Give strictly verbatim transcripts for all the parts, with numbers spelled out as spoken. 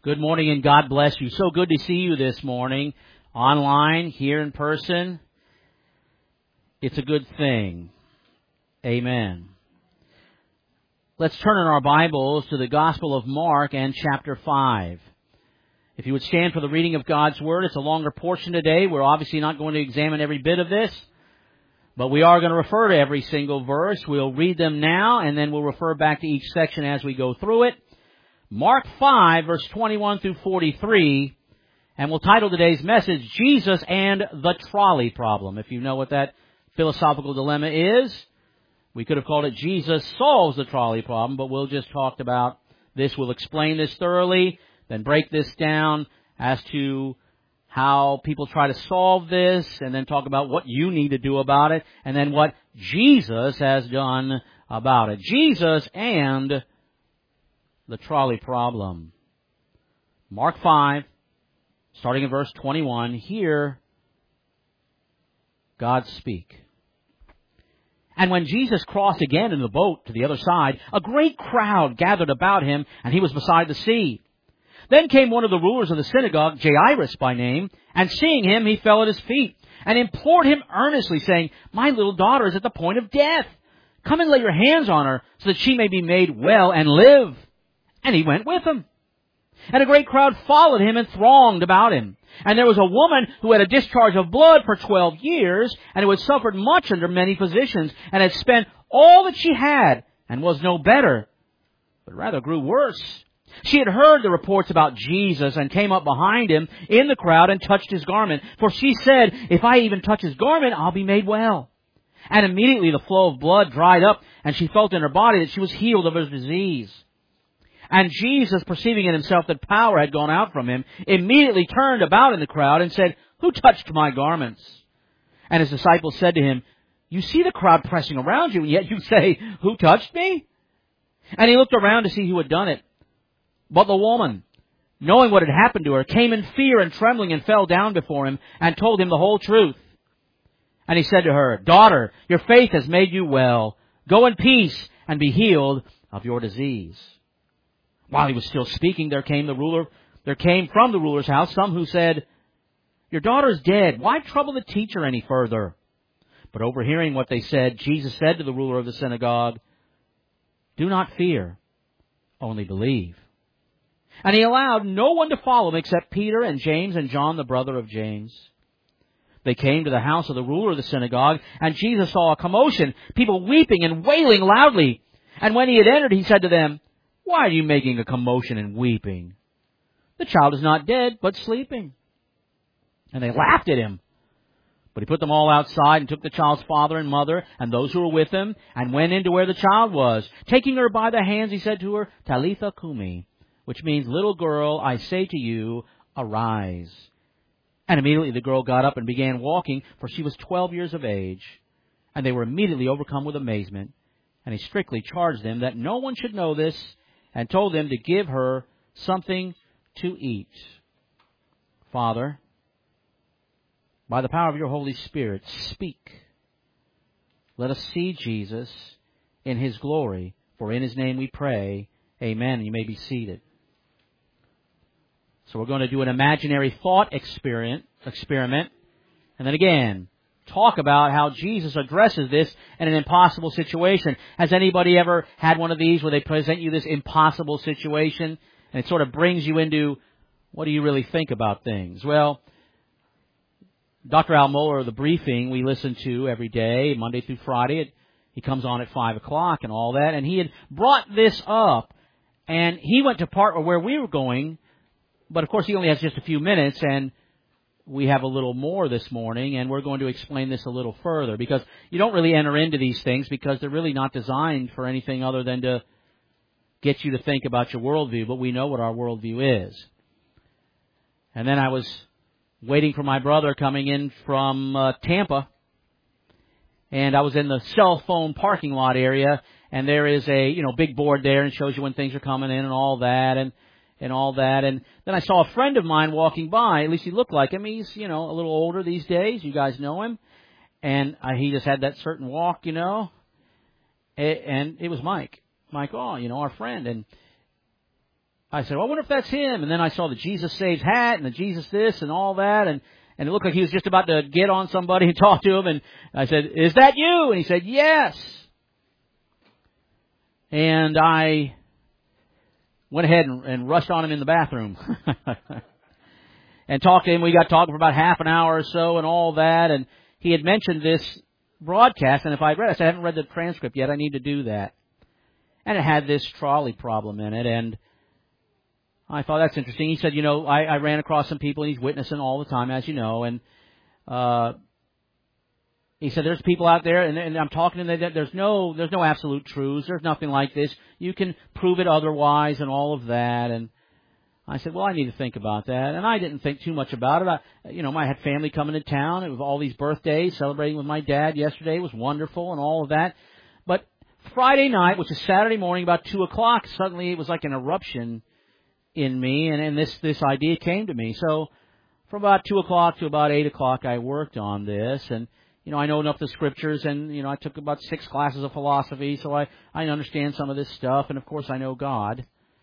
Good morning and God bless you. So good to see you this morning, online, here in person. It's a good thing. Amen. Let's turn in our Bibles to the Gospel of Mark and chapter five. If you would stand for the reading of God's Word, it's a longer portion today. We're obviously not going to examine every bit of this, but we are going to refer to every single verse. We'll read them now, and then we'll refer back to each section as we go through it. Mark five, verse twenty-one through forty-three, and we'll title today's message, Jesus and the Trolley Problem. If you know what that philosophical dilemma is, we could have called it Jesus Solves the Trolley Problem, but we'll just talk about this. We'll explain this thoroughly, then break this down as to how people try to solve this, and then talk about what you need to do about it, and then what Jesus has done about it. Jesus and the trolley problem. Mark five, starting in verse twenty-one, hear God speak. And when Jesus crossed again in the boat to the other side, a great crowd gathered about him, and he was beside the sea. Then came one of the rulers of the synagogue, Jairus by name, and seeing him, he fell at his feet, and implored him earnestly, saying, "My little daughter is at the point of death. Come and lay your hands on her, so that she may be made well and live." And he went with him. And a great crowd followed him and thronged about him. And there was a woman who had a discharge of blood for twelve years, and who had suffered much under many physicians, and had spent all that she had, and was no better, but rather grew worse. She had heard the reports about Jesus, and came up behind him in the crowd, and touched his garment. For she said, "If I even touch his garment, I'll be made well." And immediately the flow of blood dried up, and she felt in her body that she was healed of her disease. And Jesus, perceiving in himself that power had gone out from him, immediately turned about in the crowd and said, "Who touched my garments?" And his disciples said to him, "You see the crowd pressing around you, and yet you say, 'Who touched me?'" And he looked around to see who had done it. But the woman, knowing what had happened to her, came in fear and trembling and fell down before him and told him the whole truth. And he said to her, "Daughter, your faith has made you well. Go in peace and be healed of your disease." While he was still speaking, there came the ruler, there came from the ruler's house some who said, "Your daughter is dead. Why trouble the teacher any further?" But overhearing what they said, Jesus said to the ruler of the synagogue, "Do not fear, only believe." And he allowed no one to follow him except Peter and James and John, the brother of James. They came to the house of the ruler of the synagogue, and Jesus saw a commotion, people weeping and wailing loudly. And when he had entered, he said to them, "Why are you making a commotion and weeping? The child is not dead, but sleeping." And they laughed at him. But he put them all outside and took the child's father and mother and those who were with him and went into where the child was. Taking her by the hands, he said to her, "Talitha cumi," which means, "Little girl, I say to you, arise." And immediately the girl got up and began walking, for she was twelve years of age. And they were immediately overcome with amazement. And he strictly charged them that no one should know this, and told them to give her something to eat. Father, by the power of your Holy Spirit, speak. Let us see Jesus in his glory, for in his name we pray. Amen. You may be seated. So we're going to do an imaginary thought experiment, experiment, and then again, talk about how Jesus addresses this in an impossible situation. Has anybody ever had one of these where they present you this impossible situation and it sort of brings you into, what do you really think about things? Well, Doctor Al Mohler, the briefing we listen to every day, Monday through Friday, it, he comes on at five o'clock and all that, and he had brought this up, and he went to part where we were going, but of course he only has just a few minutes, and we have a little more this morning, and we're going to explain this a little further, because you don't really enter into these things because they're really not designed for anything other than to get you to think about your worldview, but we know what our worldview is. And then I was waiting for my brother coming in from uh, Tampa, and I was in the cell phone parking lot area, and there is a, you know, big board there and shows you when things are coming in and all that, and and all that. And then I saw a friend of mine walking by. At least he looked like him. He's, you know, a little older these days. You guys know him. And uh, he just had that certain walk, you know. And it was Mike. Mike, oh, you know, our friend. And I said, well, I wonder if that's him. And then I saw the Jesus Saves hat and the Jesus this and all that. And, and it looked like he was just about to get on somebody and talk to him. And I said, is that you? And he said, yes. And I went ahead and, and rushed on him in the bathroom and talked to him. We got talking for about half an hour or so and all that. And he had mentioned this broadcast. And if I had read it, I said, I haven't read the transcript yet. I need to do that. And it had this trolley problem in it. And I thought, that's interesting. He said, you know, I, I ran across some people, and he's witnessing all the time, as you know. And uh he said, there's people out there, and, and I'm talking to them, there's no, there's no absolute truths. There's nothing like this. You can prove it otherwise and all of that. And I said, well, I need to think about that. And I didn't think too much about it. I, you know, I had family coming to town. It was all these birthdays, celebrating with my dad yesterday. It was wonderful and all of that. But Friday night, which is Saturday morning, about two o'clock, suddenly it was like an eruption in me, and, and this, this idea came to me. So from about two o'clock to about eight o'clock, I worked on this, and you know, I know enough of the scriptures, and, you know, I took about six classes of philosophy, so I, I understand some of this stuff, and of course I know God.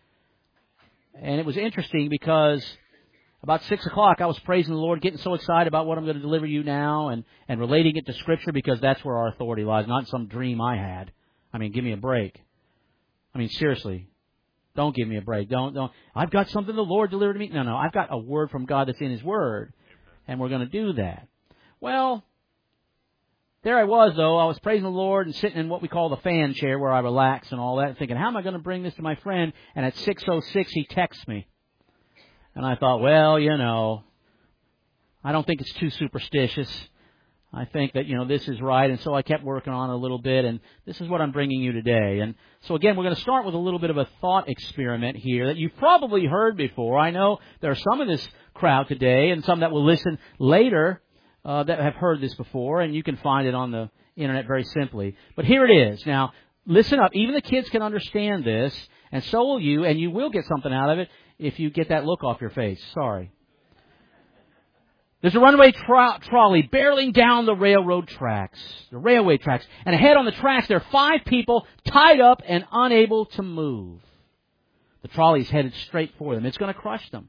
And it was interesting because about six o'clock I was praising the Lord, getting so excited about what I'm going to deliver you now, and, and relating it to Scripture, because that's where our authority lies, not some dream I had. I mean, give me a break. I mean, seriously. Don't give me a break. Don't, don't. I've got something the Lord delivered to me. No, no, I've got a word from God that's in His Word, and we're going to do that. Well, there I was, though. I was praising the Lord and sitting in what we call the fan chair where I relax and all that, and thinking, how am I going to bring this to my friend? And at six oh six, he texts me. And I thought, well, you know, I don't think it's too superstitious. I think that, you know, this is right. And so I kept working on it a little bit, and this is what I'm bringing you today. And so, again, we're going to start with a little bit of a thought experiment here that you've probably heard before. I know there are some in this crowd today and some that will listen later Uh, that have heard this before, and you can find it on the internet very simply. But here it is. Now, listen up. Even the kids can understand this, and so will you, and you will get something out of it if you get that look off your face. Sorry. There's a runaway tro- trolley barreling down the railroad tracks, the railway tracks, and ahead on the tracks there are five people tied up and unable to move. The trolley's headed straight for them. It's going to crush them.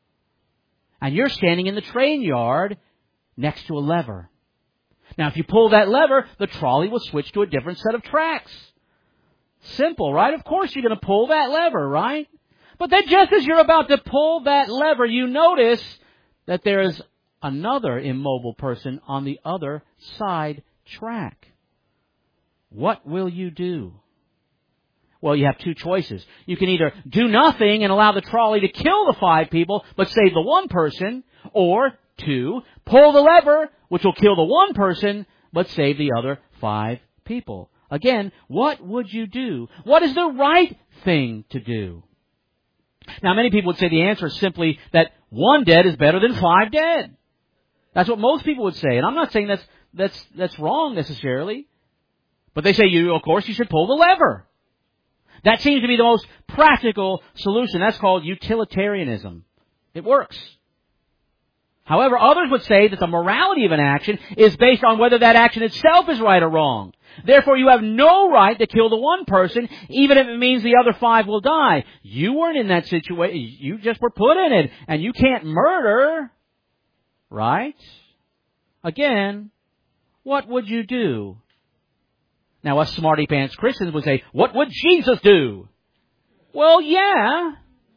And you're standing in the train yard next to a lever. Now, if you pull that lever, the trolley will switch to a different set of tracks. Simple, right? Of course you're going to pull that lever, right? But then just as you're about to pull that lever, you notice that there is another immobile person on the other side track. What will you do? Well, you have two choices. You can either do nothing and allow the trolley to kill the five people, but save the one person, or two, pull the lever, which will kill the one person, but save the other five people. Again, what would you do? What is the right thing to do? Now, many people would say the answer is simply that one dead is better than five dead. That's what most people would say. And I'm not saying that's, that's, that's wrong necessarily. But they say, you, of course, you should pull the lever. That seems to be the most practical solution. That's called utilitarianism. It works. However, others would say that the morality of an action is based on whether that action itself is right or wrong. Therefore, you have no right to kill the one person, even if it means the other five will die. You weren't in that situation. You just were put in it. And you can't murder. Right? Again, what would you do? Now, us smarty pants Christians would say, what would Jesus do? Well, yeah.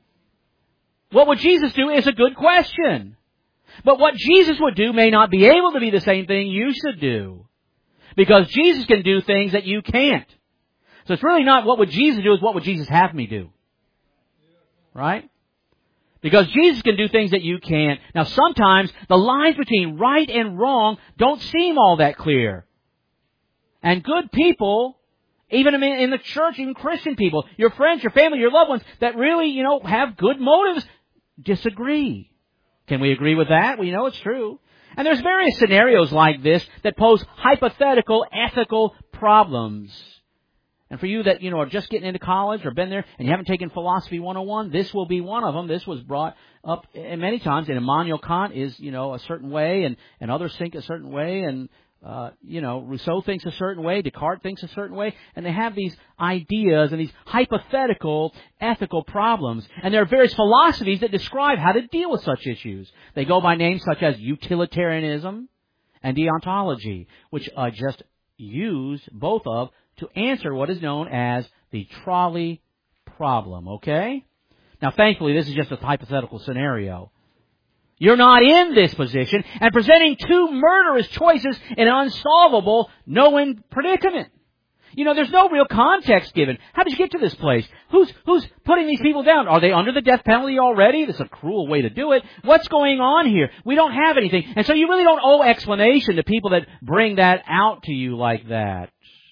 What would Jesus do is a good question. But what Jesus would do may not be able to be the same thing you should do. Because Jesus can do things that you can't. So it's really not what would Jesus do, it's what would Jesus have me do. Right? Because Jesus can do things that you can't. Now sometimes the lines between right and wrong don't seem all that clear. And good people, even in the church, even Christian people, your friends, your family, your loved ones, that really, you know, have good motives, disagree. Can we agree with that? We know it's true. And there's various scenarios like this that pose hypothetical ethical problems. And for you that, you know, are just getting into college or been there and you haven't taken Philosophy one oh one, this will be one of them. This was brought up many times. And Immanuel Kant is, you know, a certain way, and, and others think a certain way. And Uh, you know, Rousseau thinks a certain way, Descartes thinks a certain way, and they have these ideas and these hypothetical ethical problems. And there are various philosophies that describe how to deal with such issues. They go by names such as utilitarianism and deontology, which I just used both of to answer what is known as the trolley problem, okay? Now, thankfully, this is just a hypothetical scenario. You're not in this position and presenting two murderous choices in an unsolvable, no-win predicament. You know, there's no real context given. How did you get to this place? Who's who's putting these people down? Are they under the death penalty already? This is a cruel way to do it. What's going on here? We don't have anything. And so you really don't owe explanation to people that bring that out to you like that.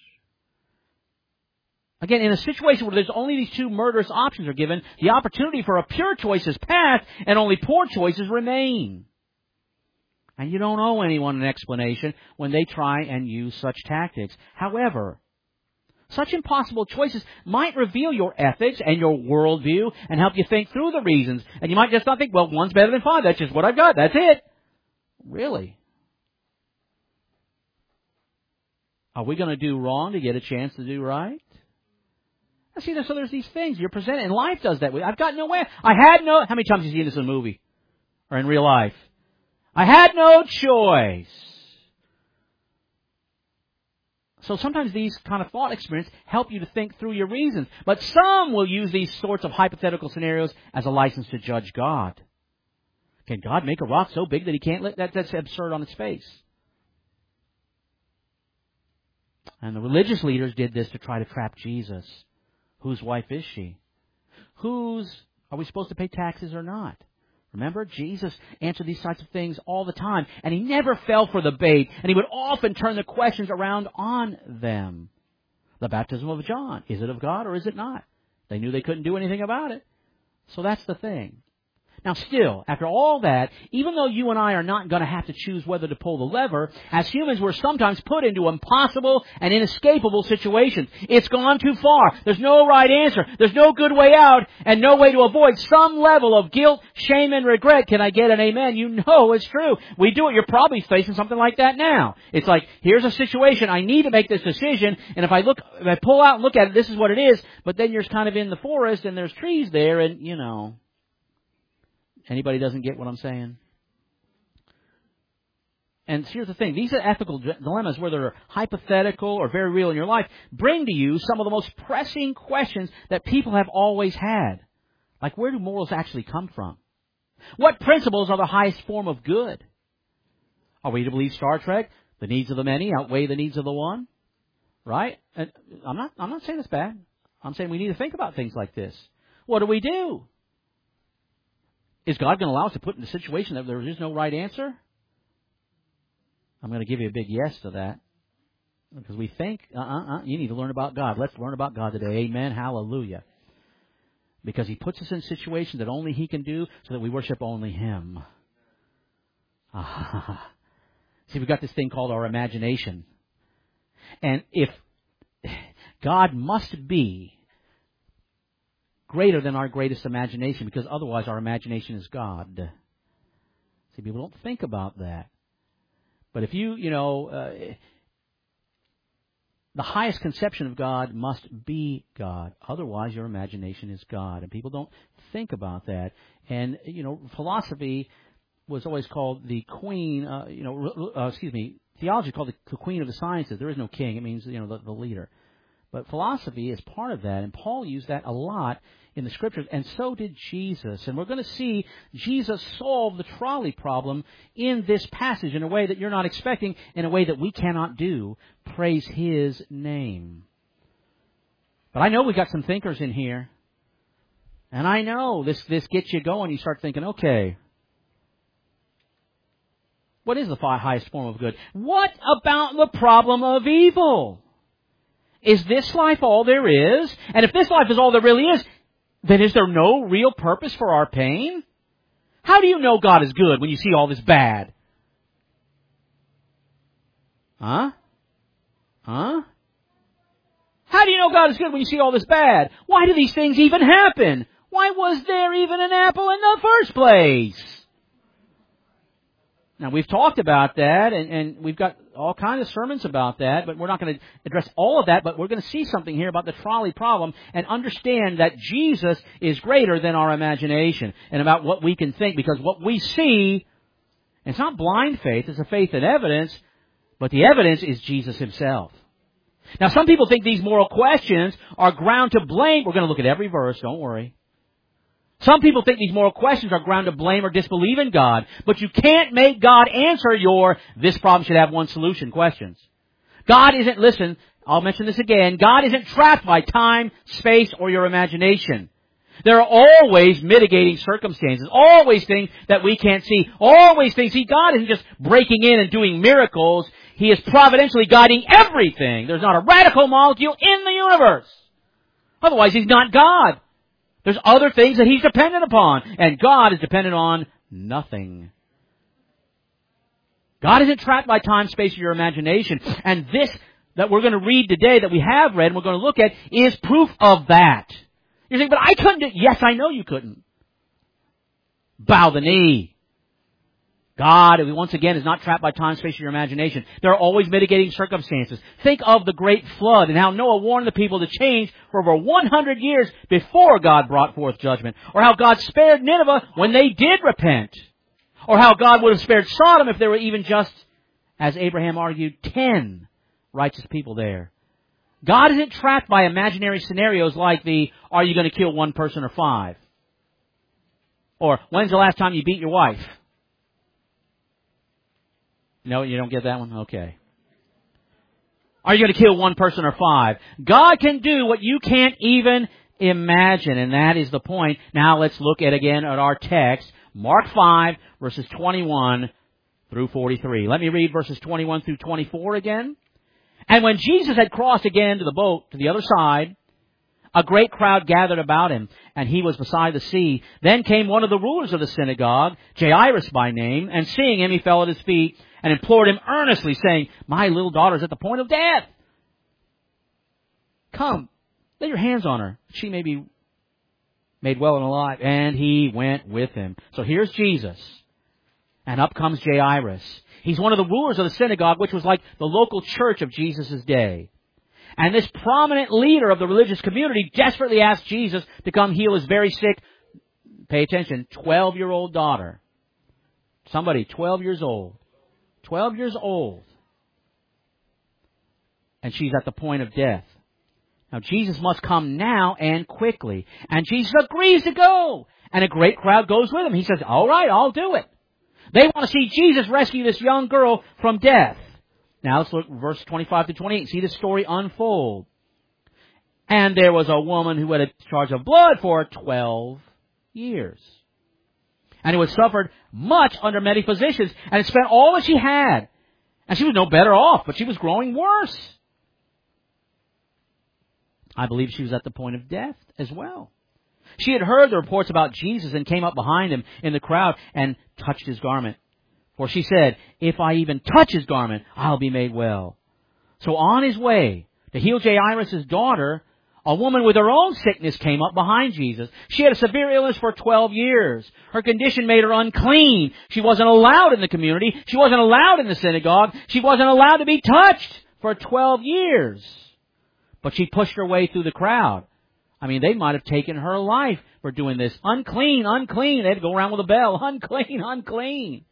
Again, in a situation where there's only these two murderous options are given, the opportunity for a pure choice is passed and only poor choices remain. And you don't owe anyone an explanation when they try and use such tactics. However, such impossible choices might reveal your ethics and your worldview and help you think through the reasons. And you might just not think, well, one's better than five. That's just what I've got. That's it. Really? Are we going to do wrong to get a chance to do right? See, so there's these things you're presented, and life does that. I've got no way. I had no... How many times have you seen this in a movie? Or in real life? I had no choice. So sometimes these kind of thought experiments help you to think through your reasons. But some will use these sorts of hypothetical scenarios as a license to judge God. Can God make a rock so big that he can't let... That, that's absurd on its face. And the religious leaders did this to try to trap Jesus. Whose wife is she? Whose, are we supposed to pay taxes or not? Remember, Jesus answered these types of things all the time, and he never fell for the bait, and he would often turn the questions around on them. The baptism of John, is it of God or is it not? They knew they couldn't do anything about it. So that's the thing. Now still, after all that, even though you and I are not going to have to choose whether to pull the lever, as humans we're sometimes put into impossible and inescapable situations. It's gone too far. There's no right answer. There's no good way out and no way to avoid some level of guilt, shame, and regret. Can I get an amen? You know it's true. We do it. You're probably facing something like that now. It's like, here's a situation. I need to make this decision. And if I look, if I pull out and look at it, this is what it is. But then you're kind of in the forest and there's trees there and, you know... Anybody doesn't get what I'm saying? And here's the thing. These are ethical dilemmas, whether they're hypothetical or very real in your life, bring to you some of the most pressing questions that people have always had. Like, where do morals actually come from? What principles are the highest form of good? Are we to believe Star Trek? The needs of the many outweigh the needs of the one? Right? And I'm not, I'm not saying it's bad. I'm saying we need to think about things like this. What do we do? Is God going to allow us to put in a situation that there is no right answer? I'm going to give you a big yes to that. Because we think, uh-uh-uh, you need to learn about God. Let's learn about God today. Amen. Hallelujah. Because he puts us in situations that only he can do so that we worship only him. Ah. See, we've got this thing called our imagination. And if God must be greater than our greatest imagination, because otherwise our imagination is God. See, people don't think about that. But if you, you know, uh, the highest conception of God must be God. Otherwise your imagination is God. And people don't think about that. And, you know, philosophy was always called the queen, uh, you know, uh, excuse me, theology called the, the queen of the sciences. There is no king. It means, you know, the, the leader. But philosophy is part of that, and Paul used that a lot in the Scriptures, and so did Jesus. And we're going to see Jesus solve the trolley problem in this passage in a way that you're not expecting, in a way that we cannot do. Praise his name. But I know we've got some thinkers in here, and I know this, this gets you going. You start thinking, okay, what is the highest form of good? What about the problem of evil? Is this life all there is? And if this life is all there really is, then is there no real purpose for our pain? How do you know God is good when you see all this bad? Huh? Huh? How do you know God is good when you see all this bad? Why do these things even happen? Why was there even an apple in the first place? Now, we've talked about that, and, and we've got all kinds of sermons about that, but we're not going to address all of that, but we're going to see something here about the trolley problem and understand that Jesus is greater than our imagination and about what we can think, because what we see, it's not blind faith, it's a faith in evidence, but the evidence is Jesus himself. Now, some people think these moral questions are ground to blame. We're going to look at every verse, don't worry. Some people think these moral questions are ground to blame or disbelieve in God, but you can't make God answer your this problem should have one solution questions. God isn't, listen, I'll mention this again, God isn't trapped by time, space, or your imagination. There are always mitigating circumstances, always things that we can't see, always things. See, God isn't just breaking in and doing miracles. He is providentially guiding everything. There's not a radical molecule in the universe. Otherwise, He's not God. There's other things that He's dependent upon, and God is dependent on nothing. God isn't trapped by time, space, or your imagination. And this that we're going to read today, that we have read and we're going to look at, is proof of that. You're saying, but I couldn't do it. Yes, I know you couldn't. Bow the knee. God, once again, is not trapped by time, space, or your imagination. There are always mitigating circumstances. Think of the great flood and how Noah warned the people to change for over one hundred years before God brought forth judgment. Or how God spared Nineveh when they did repent. Or how God would have spared Sodom if there were even just, as Abraham argued, ten righteous people there. God isn't trapped by imaginary scenarios like the, are you going to kill one person or five? Or, when's the last time you beat your wife? No, you don't get that one? Okay. Are you going to kill one person or five? God can do what you can't even imagine, and that is the point. Now let's look at again at our text, Mark five, verses twenty-one through forty-three. Let me read verses twenty-one through twenty-four again. And when Jesus had crossed again to the boat, to the other side, a great crowd gathered about him, and he was beside the sea. Then came one of the rulers of the synagogue, Jairus by name, and seeing him, he fell at his feet and implored him earnestly, saying, my little daughter is at the point of death. Come, lay your hands on her. She may be made well and alive. And he went with him. So here's Jesus. And up comes Jairus. He's one of the rulers of the synagogue, which was like the local church of Jesus' day. And this prominent leader of the religious community desperately asked Jesus to come heal his very sick, pay attention, twelve-year-old daughter. Somebody, twelve years old. twelve years old. And she's at the point of death. Now, Jesus must come now and quickly. And Jesus agrees to go. And a great crowd goes with him. He says, all right, I'll do it. They want to see Jesus rescue this young girl from death. Now let's look at verse twenty-five to twenty-eight. See the story unfold. And there was a woman who had a charge of blood for twelve years. And who had suffered much under many physicians. And had spent all that she had. And she was no better off, but she was growing worse. I believe she was at the point of death as well. She had heard the reports about Jesus and came up behind him in the crowd and touched his garment. For she said, if I even touch his garment, I'll be made well. So on his way to heal Jairus' daughter, a woman with her own sickness came up behind Jesus. She had a severe illness for twelve years. Her condition made her unclean. She wasn't allowed in the community. She wasn't allowed in the synagogue. She wasn't allowed to be touched for twelve years. But she pushed her way through the crowd. I mean, they might have taken her life for doing this. Unclean, unclean. They had to go around with a bell. Unclean, unclean.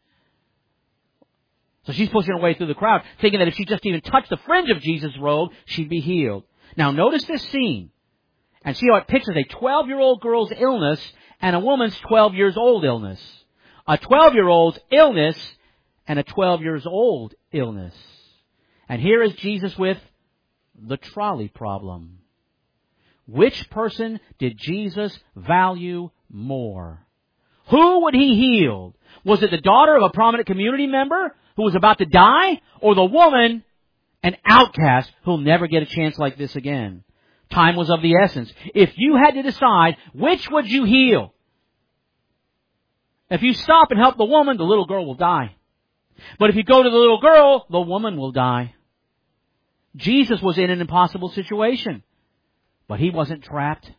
So she's pushing her way through the crowd, thinking that if she just even touched the fringe of Jesus' robe, she'd be healed. Now, notice this scene. And see how it pictures a twelve-year-old girl's illness and a woman's twelve years old illness. A twelve-year-old's illness and a twelve years old illness. And here is Jesus with the trolley problem. Which person did Jesus value more? Who would he heal? Was it the daughter of a prominent community member who was about to die? Or the woman, an outcast who'll never get a chance like this again? Time was of the essence. If you had to decide, which would you heal? If you stop and help the woman, the little girl will die. But if you go to the little girl, the woman will die. Jesus was in an impossible situation. But he wasn't trapped.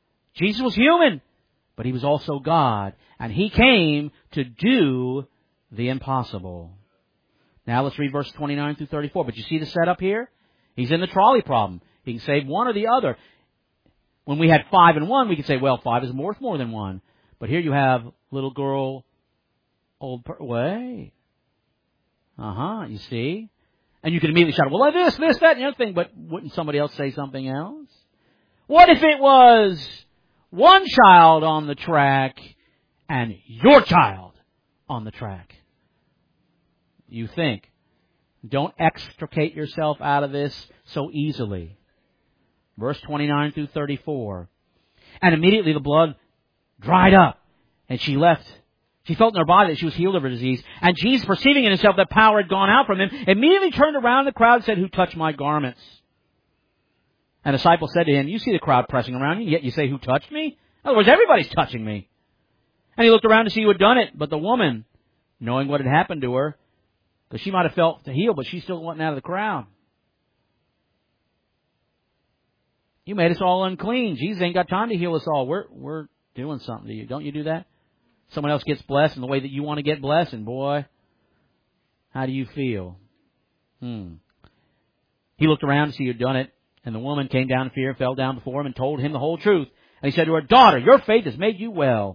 Jesus was human, but he was also God. And he came to do the impossible. Now let's read verse twenty-nine through thirty-four. But you see the setup here? He's in the trolley problem. He can save one or the other. When we had five and one, we could say, well, five is worth more than one. But here you have little girl, old per- wait. Uh-huh, you see? And you can immediately shout, well, this, this, that, and the other thing. But wouldn't somebody else say something else? What if it was one child on the track and your child on the track? You think. Don't extricate yourself out of this so easily. Verse twenty-nine through thirty-four. And immediately the blood dried up, and she left. She felt in her body that she was healed of her disease. And Jesus, perceiving in himself that power had gone out from him, immediately turned around the crowd and said, who touched my garments? And the disciples said to him, you see the crowd pressing around you, yet you say, who touched me? In other words, everybody's touching me. And he looked around to see who had done it. But the woman, knowing what had happened to her, because she might have felt to heal, but she still wasn't out of the crowd. You made us all unclean. Jesus ain't got time to heal us all. We're we're doing something to you. Don't you do that? Someone else gets blessed in the way that you want to get blessed, and boy, how do you feel? Hmm. He looked around to see who had done it, and the woman came down in fear and fell down before him and told him the whole truth. And he said to her, daughter, your faith has made you well.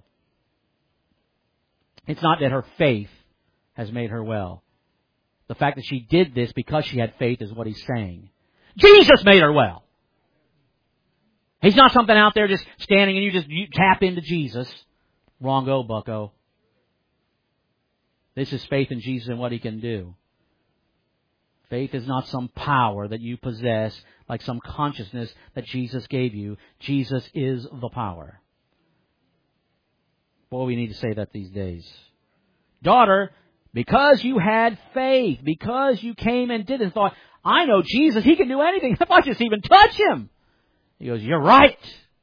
It's not that her faith has made her well. The fact that she did this because she had faith is what he's saying. Jesus made her well. He's not something out there just standing and you just you tap into Jesus. Wrong-o, bucko. This is faith in Jesus and what he can do. Faith is not some power that you possess, like some consciousness that Jesus gave you. Jesus is the power. Boy, we need to say that these days. Daughter, because you had faith, because you came and did and thought, I know Jesus, he can do anything if I just even touch him. He goes, you're right.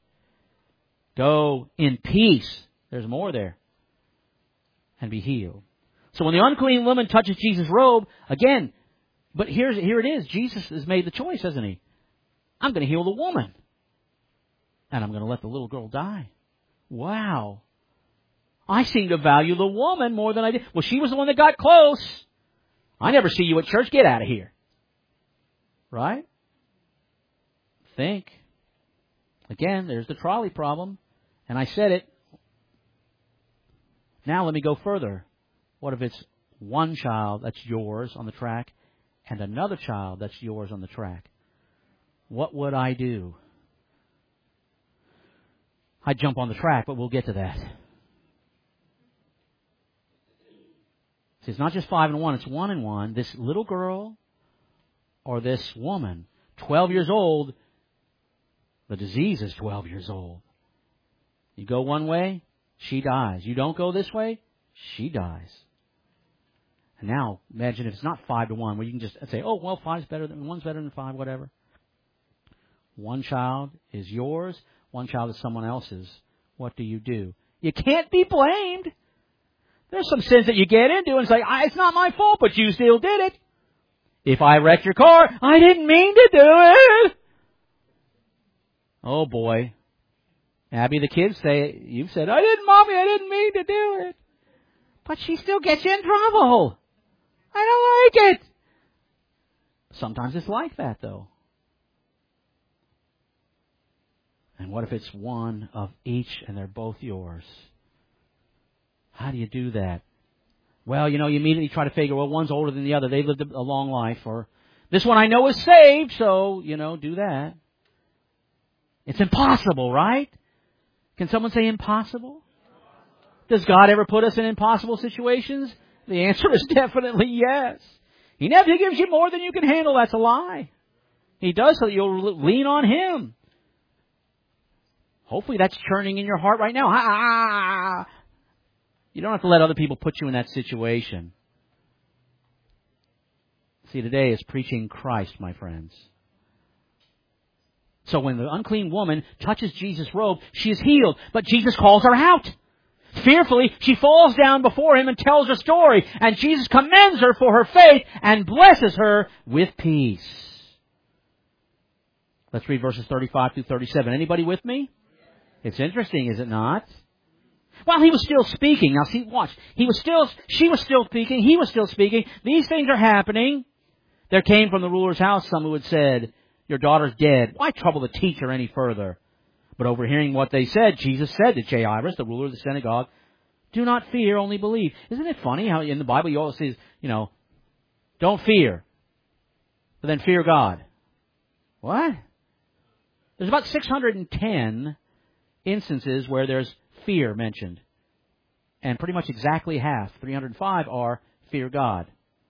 Go in peace. There's more there. And be healed. So when the unclean woman touches Jesus' robe, again, but here's, here it is. Jesus has made the choice, hasn't he? I'm going to heal the woman. And I'm going to let the little girl die. Wow. I seem to value the woman more than I did. Well, she was the one that got close. I never see you at church. Get out of here. Right? Think. Again, there's the trolley problem. And I said it. Now let me go further. What if it's one child that's yours on the track and another child that's yours on the track? What would I do? I'd jump on the track, but we'll get to that. See, it's not just five and one, it's one and one. This little girl or this woman, twelve years old, the disease is twelve years old. You go one way, she dies. You don't go this way, she dies. And now, imagine if it's not five to one, where you can just say, oh, well, five's better than, one's better than five, whatever. One child is yours, one child is someone else's. What do you do? You can't be blamed. There's some sins that you get into and it's like, it's not my fault, but you still did it. If I wrecked your car, I didn't mean to do it. Oh boy. Abby, the kids say, you've said, I didn't, Mommy, I didn't mean to do it. But she still gets you in trouble. I don't like it. Sometimes it's like that, though. And what if it's one of each and they're both yours? How do you do that? Well, you know, you immediately try to figure, well, one's older than the other. They lived a long life. Or this one I know is saved, so, you know, do that. It's impossible, right? Can someone say impossible? Does God ever put us in impossible situations? The answer is definitely yes. He never gives you more than you can handle. That's a lie. He does so that you'll lean on Him. Hopefully that's churning in your heart right now. Ah! You don't have to let other people put you in that situation. See, today is preaching Christ, my friends. So when the unclean woman touches Jesus' robe, she is healed. But Jesus calls her out. Fearfully, she falls down before Him and tells her story. And Jesus commends her for her faith and blesses her with peace. Let's read verses thirty-five through thirty-seven. Anybody with me? It's interesting, is it not? While he was still speaking, now see, watch, he was still, she was still speaking, he was still speaking, these things are happening. There came from the ruler's house some who had said, your daughter's dead. Why trouble the teacher any further? But overhearing what they said, Jesus said to Jairus, the ruler of the synagogue, do not fear, only believe. Isn't it funny how in the Bible you always see, you know, don't fear, but then fear God. What? There's about six hundred ten instances where there's fear mentioned. And pretty much exactly half, three hundred five, are fear God.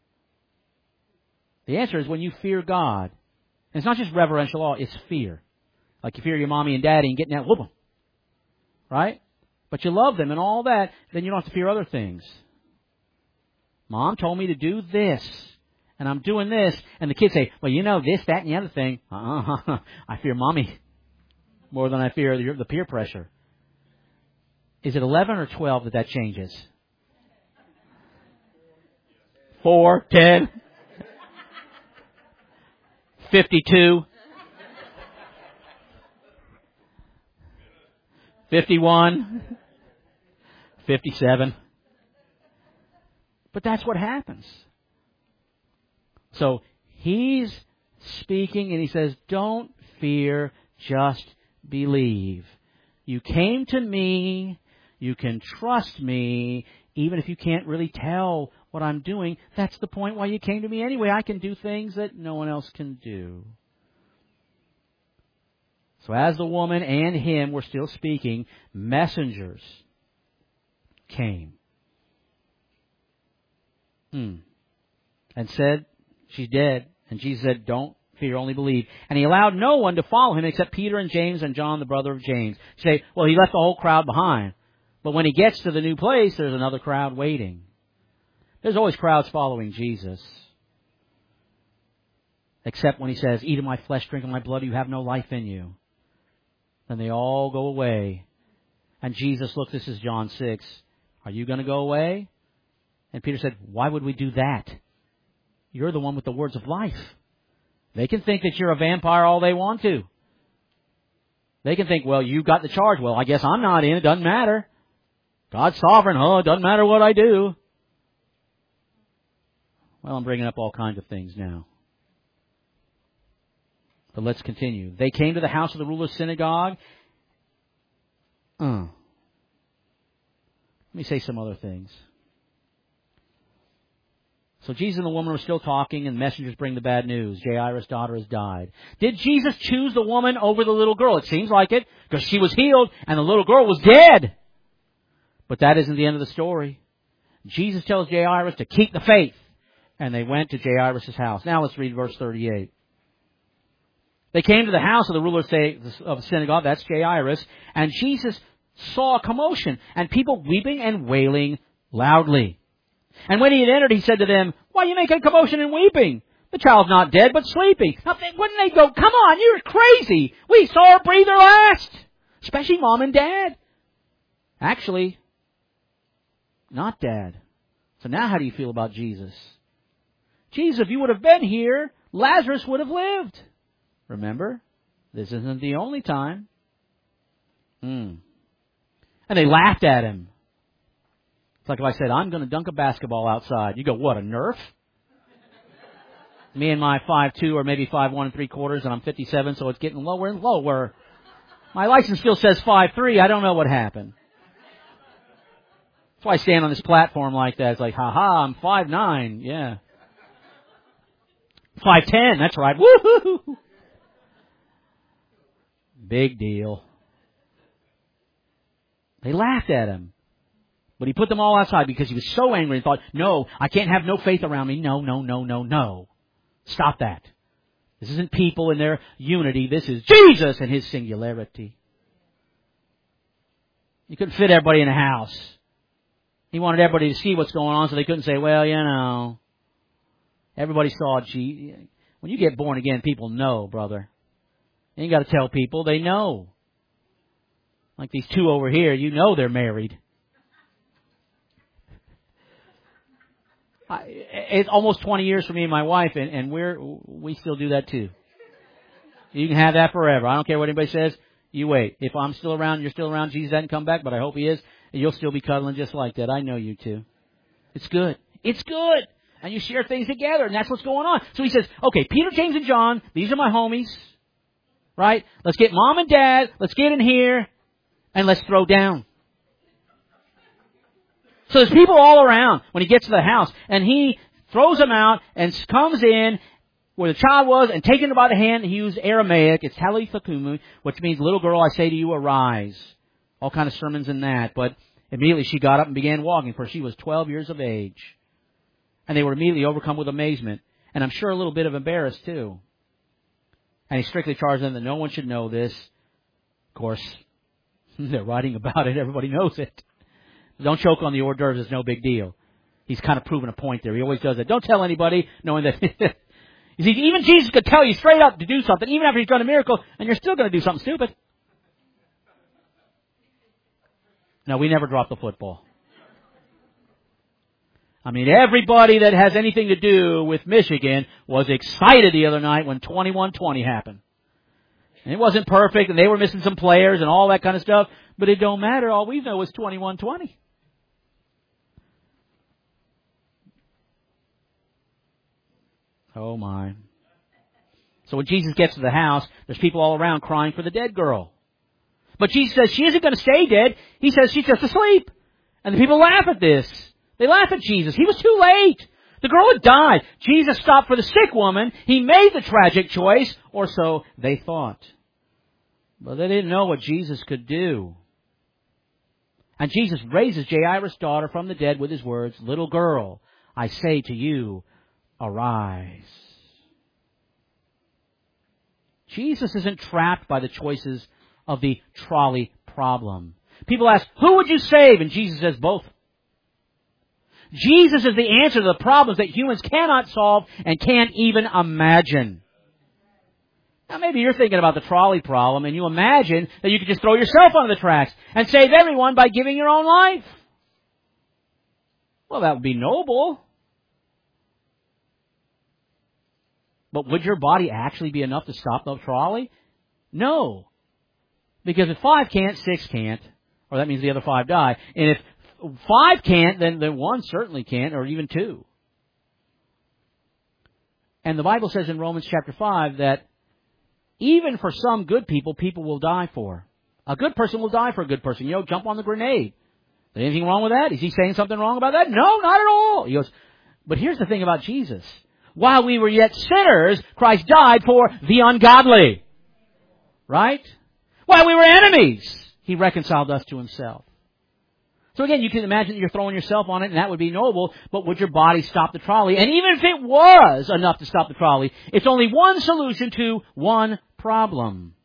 The answer is when you fear God, and it's not just reverential awe, it's fear. Like you fear your mommy and daddy and getting that, whoop them. Right? But you love them and all that, then you don't have to fear other things. Mom told me to do this, and I'm doing this, and the kids say, well, you know, this, that, and the other thing. Uh-uh. I fear mommy more than I fear the, the peer pressure. Is it eleven or twelve that that changes? Four, ten, fifty-two, fifty-one, fifty-seven. But that's what happens. So he's speaking and he says, don't fear, just believe. You came to me, you can trust me, even if you can't really tell what I'm doing. That's the point why you came to me anyway. I can do things that no one else can do. So as the woman and him were still speaking, messengers came. Hmm. And said, she's dead. And Jesus said, don't fear, only believe. And he allowed no one to follow him except Peter and James and John, the brother of James. You say, well, he left the whole crowd behind. But when he gets to the new place, there's another crowd waiting. There's always crowds following Jesus. Except when he says, eat of my flesh, drink of my blood, you have no life in you. Then they all go away. And Jesus looked, this is John six. Are you going to go away? And Peter said, why would we do that? You're the one with the words of life. They can think that you're a vampire all they want to. They can think, well, you got the charge. Well, I guess I'm not in. It doesn't matter. God's sovereign. Oh, it doesn't matter what I do. Well, I'm bringing up all kinds of things now. But let's continue. They came to the house of the ruler's synagogue. Uh. Let me say some other things. So Jesus and the woman were still talking, and messengers bring the bad news. Jairus' daughter has died. Did Jesus choose the woman over the little girl? It seems like it, because she was healed, and the little girl was dead. But that isn't the end of the story. Jesus tells Jairus to keep the faith, and they went to Jairus' house. Now let's read verse thirty-eight. They came to the house of the ruler of the synagogue, that's Jairus, and Jesus saw a commotion, and people weeping and wailing loudly. And when he had entered, he said to them, why are you making a commotion and weeping? The child's not dead, but sleeping. Now, wouldn't they go, come on, you're crazy. We saw her breathe her last. Especially mom and dad. Actually, not dad. So now how do you feel about Jesus? Jesus, if you would have been here, Lazarus would have lived. Remember, this isn't the only time. Hmm. And they laughed at him. It's like if I said, I'm going to dunk a basketball outside. You go, what, a Nerf? Me and my five two or maybe five one and three quarters, and I'm fifty-seven, so it's getting lower and lower. My license still says five three. I don't know what happened. That's why I stand on this platform like that. It's like, ha-ha, I'm five nine. Yeah. five ten, that's right. Woo-hoo! Big deal. They laughed at him. But he put them all outside because he was so angry and thought, no, I can't have no faith around me. No, no, no, no, no. Stop that. This isn't people in their unity. This is Jesus and his singularity. He couldn't fit everybody in a house. He wanted everybody to see what's going on so they couldn't say, well, you know. Everybody saw Jesus. When you get born again, people know, brother. You ain't got to tell people. They know. Like these two over here, you know they're married. I, it's almost twenty years for me and my wife, and, and we're we still do that too. You can have that forever. I don't care what anybody says. You wait. If I'm still around, you're still around, Jesus hasn't come back, but I hope He is, and you'll still be cuddling just like that. I know you too. It's good. It's good. And you share things together, and that's what's going on. So He says, okay, Peter, James, and John, these are my homies. Right? Let's get Mom and Dad, let's get in here, and let's throw down. So there's people all around when He gets to the house, and He throws them out and comes in where the child was and taking her by the hand. He used Aramaic. It's Talitha Kumu, which means, little girl, I say to you, arise. All kind of sermons in that. But immediately she got up and began walking, for she was twelve years of age. And they were immediately overcome with amazement. And I'm sure a little bit of embarrassed too. And He strictly charged them that no one should know this. Of course, they're writing about it. Everybody knows it. Don't choke on the hors d'oeuvres. It's no big deal. He's kind of proven a point there. He always does that. Don't tell anybody, knowing that... You see, even Jesus could tell you straight up to do something, even after He's done a miracle, and you're still going to do something stupid. No, we never drop the football. I mean, everybody that has anything to do with Michigan was excited the other night when twenty-one twenty happened. And it wasn't perfect, and they were missing some players and all that kind of stuff, but it don't matter. All we know is twenty-one twenty. Oh, my. So when Jesus gets to the house, there's people all around crying for the dead girl. But Jesus says she isn't going to stay dead. He says she's just asleep. And the people laugh at this. They laugh at Jesus. He was too late. The girl had died. Jesus stopped for the sick woman. He made the tragic choice, or so they thought. But they didn't know what Jesus could do. And Jesus raises Jairus' daughter from the dead with His words, little girl, I say to you, arise. Jesus isn't trapped by the choices of the trolley problem. People ask, who would you save? And Jesus says both. Jesus is the answer to the problems that humans cannot solve and can't even imagine. Now maybe you're thinking about the trolley problem and you imagine that you could just throw yourself on the tracks and save everyone by giving your own life. Well, that would be noble. But would your body actually be enough to stop the trolley? No. Because if five can't, six can't. Or that means the other five die. And if five can't, then, then one certainly can't, or even two. And the Bible says in Romans chapter five that even for some good people, people will die for. A good person will die for a good person. You know, jump on the grenade. Is there anything wrong with that? Is he saying something wrong about that? No, not at all. He goes, but here's the thing about Jesus. While we were yet sinners, Christ died for the ungodly. Right? While we were enemies, He reconciled us to Himself. So again, you can imagine that you're throwing yourself on it, and that would be noble, but would your body stop the trolley? And even if it was enough to stop the trolley, it's only one solution to one problem.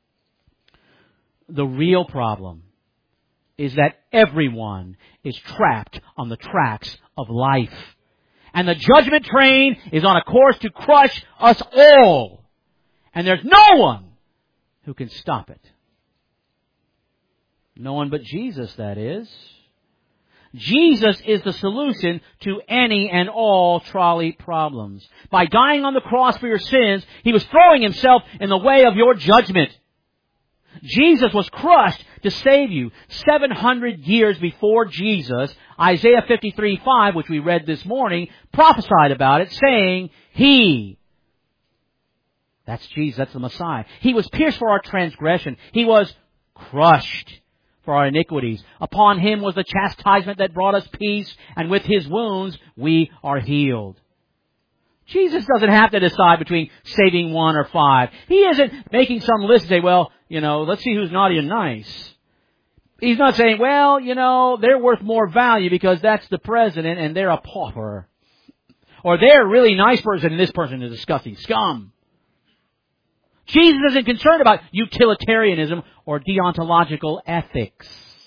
The real problem is that everyone is trapped on the tracks of life. And the judgment train is on a course to crush us all. And there's no one who can stop it. No one but Jesus, that is. Jesus is the solution to any and all trolley problems. By dying on the cross for your sins, He was throwing Himself in the way of your judgment. Jesus was crushed to save you. seven hundred years before Jesus, Isaiah fifty-three five, which we read this morning, prophesied about it, saying, He, that's Jesus, that's the Messiah. He was pierced for our transgression. He was crushed for our iniquities. Upon Him was the chastisement that brought us peace, and with His wounds we are healed. Jesus doesn't have to decide between saving one or five. He isn't making some list and say, well, you know, let's see who's naughty and nice. He's not saying, well, you know, they're worth more value because that's the president and they're a pauper. Or they're a really nice person and this person is disgusting scum. Jesus isn't concerned about utilitarianism or deontological ethics.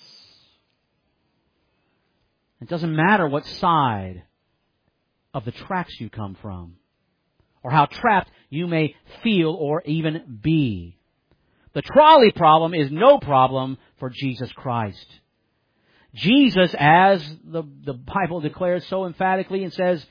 It doesn't matter what side of the tracks you come from, or how trapped you may feel or even be. The trolley problem is no problem for Jesus Christ. Jesus, as the, the Bible declares so emphatically and says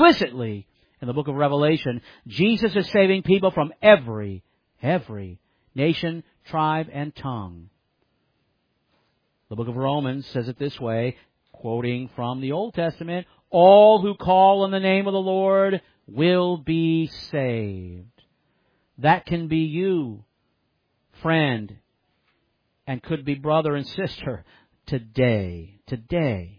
explicitly in the book of Revelation, Jesus is saving people from every, every nation, tribe, and tongue. The book of Romans says it this way, quoting from the Old Testament, all who call on the name of the Lord will be saved. That can be you, friend, and could be brother and sister today. Today.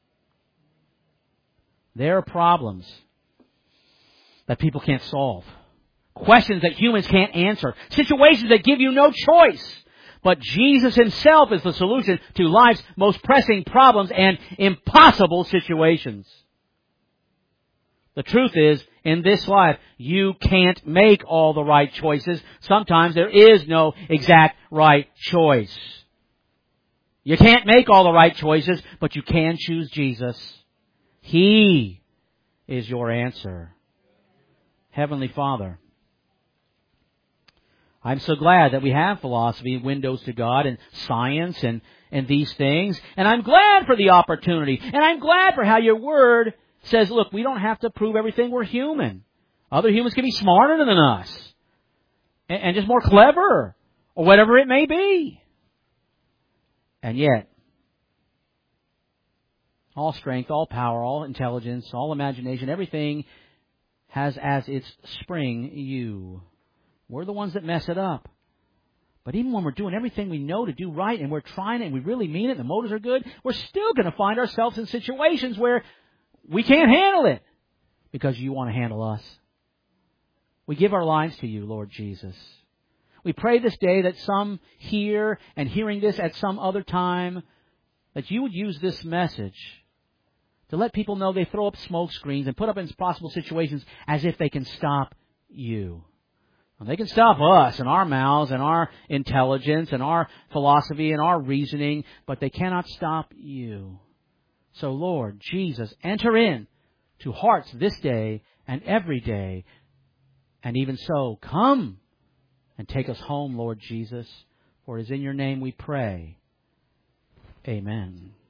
There are problems that people can't solve. Questions that humans can't answer. Situations that give you no choice. But Jesus Himself is the solution to life's most pressing problems and impossible situations. The truth is, in this life, you can't make all the right choices. Sometimes there is no exact right choice. You can't make all the right choices, but you can choose Jesus. He is your answer. Heavenly Father, I'm so glad that we have philosophy, windows to God, and science, and, and these things. And I'm glad for the opportunity. And I'm glad for how your Word says, look, we don't have to prove everything. We're human. Other humans can be smarter than us. And, and just more clever. Or whatever it may be. And yet, all strength, all power, all intelligence, all imagination, everything has as its spring you. We're the ones that mess it up. But even when we're doing everything we know to do right and we're trying it and we really mean it and the motives are good, we're still going to find ourselves in situations where we can't handle it because you want to handle us. We give our lives to you, Lord Jesus. We pray this day that some hear and hearing this at some other time, that you would use this message to let people know they throw up smoke screens and put up impossible situations as if they can stop you. Well, they can stop us and our mouths and our intelligence and our philosophy and our reasoning, but they cannot stop you. So, Lord Jesus, enter in to hearts this day and every day. And even so, come and take us home, Lord Jesus. For it is in your name we pray. Amen.